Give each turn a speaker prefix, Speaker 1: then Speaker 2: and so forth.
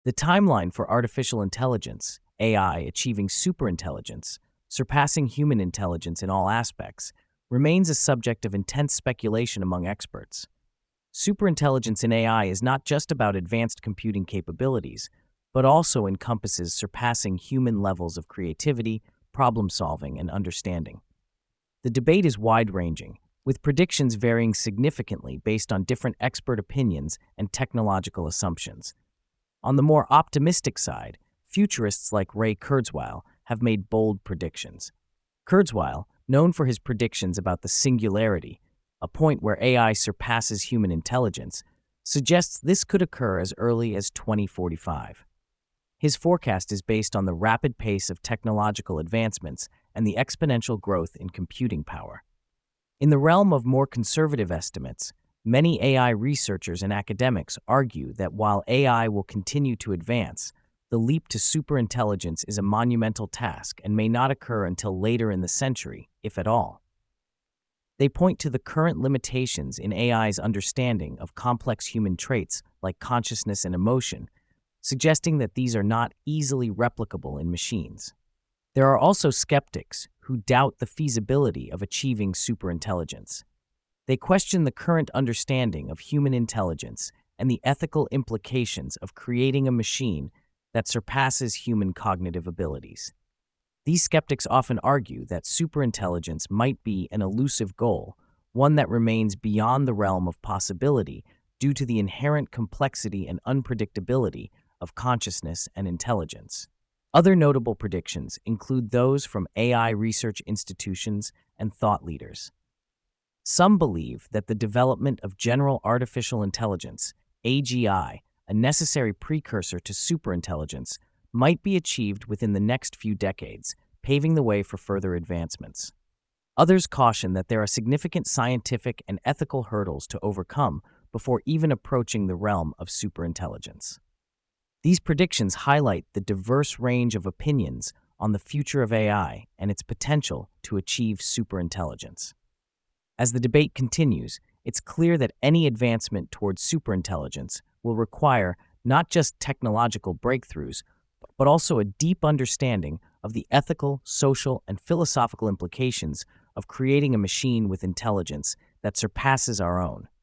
Speaker 1: The timeline for artificial intelligence, AI, achieving superintelligence, surpassing human intelligence in all aspects, remains a subject of intense speculation among experts. Superintelligence in AI is not just about advanced computing capabilities, but also encompasses surpassing human levels of creativity, problem solving, and understanding. The debate is wide ranging, with predictions varying significantly based on different expert opinions and technological assumptions. On the more optimistic side, futurists like Ray Kurzweil have made bold predictions. Kurzweil, known for his predictions about the singularity, a point where AI surpasses human intelligence, suggests this could occur as early as 2045. His forecast is based on the rapid pace of technological advancements and the exponential growth in computing power. In the realm of more conservative estimates, many AI researchers and academics argue that while AI will continue to advance, the leap to superintelligence is a monumental task and may not occur until later in the century, if at all. They point to the current limitations in AI's understanding of complex human traits like consciousness and emotion, suggesting that these are not easily replicable in machines. There are also skeptics who doubt the feasibility of achieving superintelligence. They question the current understanding of human intelligence and the ethical implications of creating a machine that surpasses human cognitive abilities. These skeptics often argue that superintelligence might be an elusive goal, one that remains beyond the realm of possibility due to the inherent complexity and unpredictability of consciousness and intelligence. Other notable predictions include those from AI research institutions and thought leaders. Some believe that the development of general artificial intelligence, AGI, a necessary precursor to superintelligence, might be achieved within the next few decades, paving the way for further advancements. Others caution that there are significant scientific and ethical hurdles to overcome before even approaching the realm of superintelligence. These predictions highlight the diverse range of opinions on the future of AI and its potential to achieve superintelligence. As the debate continues, it's clear that any advancement towards superintelligence will require not just technological breakthroughs, but also a deep understanding of the ethical, social, and philosophical implications of creating a machine with intelligence that surpasses our own.